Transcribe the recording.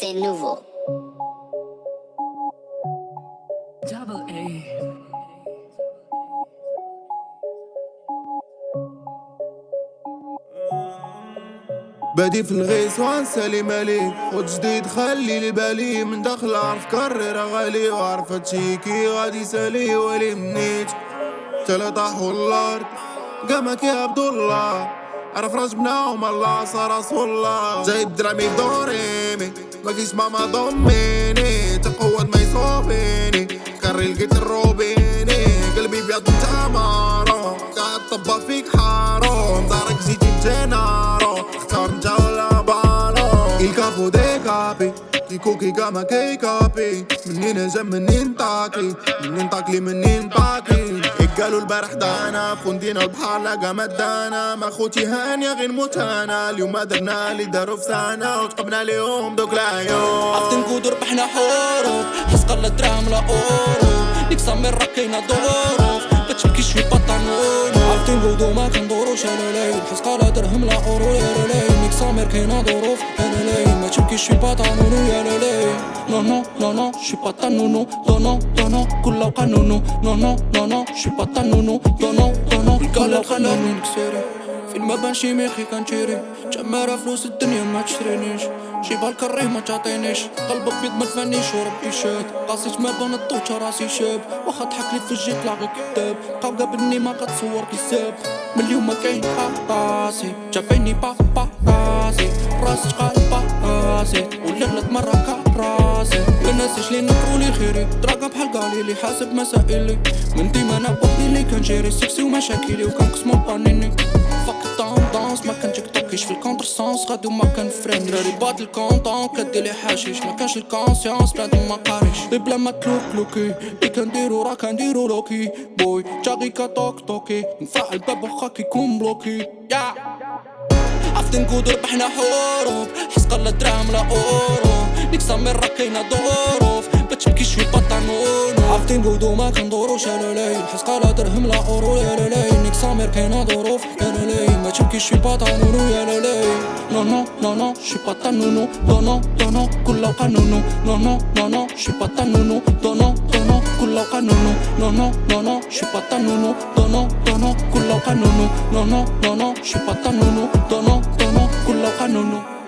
C'est nouveau. Double A. بادي في الغيس وانسالي مالي خد جديد خلي لي بالي من داخل عرف كرر غالي وعرف تشيكي غادي سالي ولي منيت تلا طاح والارض قامك يا عبد الله عرف رجبناهم الله صار رسول الله جايب درامي بدوريمي ما كيش ماما ضميني تقود ما يصوفيني كري لقيت الروبيني قلبي بيض تمارو قاعد طبا فيك حارو دارك جيتي بجنارو اختار انت ولا بالو il capo dei capi di cookie كما كي كابي منين جا منين طاكي منين طاكلي منين باكي قالوا البارح دانا فندينا البحر لقى مدانا ما خوتي هانية غير موتانا اليوم ما درنا اللي داروا في سنة وتقبنا ليهم دوك العيون عرفت نقود ربحنا حروف حس قلة دراهم لا اورو ديك سامر راكينا ظروف كتبكي شوي بطانونو عرفت نقودو ما كندوروش انا ليل حس قلة درهم لا اورو يا ليل ديك سامر كاينا ظروف انا ليل ما تبكي شوي بطانونو يا ليل نو نو نو نو شي بطانونو نو نو نو نو كله قانونو نو نو نو نو شي بطانونو نو نو نو نو القلب خلاني نكسري فين ما بانشي ميخي كنشيري جمارة فلوس الدنيا ما تشرينيش شي بالكريه ما تعطينيش قلبك بيض ما تفنيش وربي شاد قاسيت ما بنطوش راسي شاب واخا ضحك لي في الجيت لاغي كذاب بقاو قابلني ما كتصور كيساب من اليوم ما كاين راسي جابيني راسي راسي قلب راسي ولغلط مرة كراسي الناس لي نكرولي خيري دراكا بحال قالي لي حاسب مسائلي من ديما انا بوحدي لي كنجيري سكسي ومشاكلي وكنقسمو بانيني فك التوندونس ما كان تيك توكيش في الكونتر سونس غادي وما كان فريند راري بات الكونطون كديلي حاشيش ما كانش الكونسيونس بلاد ما قاريش دي بلا ما تلوكلوكي اللي كنديرو راه كنديرو لوكي بوي جاغي كتوك توكي نفعل باب واخا كيكون بلوكي يا عرفت نقود ربحنا حروف حس قلة دراهم لا اورو ديك سامر راكينا ظروف بتبكي شوي بطانونو عرفت نقودو ما كندوروش انا ليل حس قلة درهم لا اورو يا ليل ديك سامر كاينا ظروف انا ليل ما تبكي شوي بطانونو يا ليل نو نو نو نو شي بطانونو نو نو نو نو كله قانونو نو نو نو نو شي بطانونو نو نو نو نو كله قانونو نو نو نو نو شي بطانونو نو نو نو نو كله قانونو نو نو نو نو شي بطانونو نو نو نو نو كله قانونو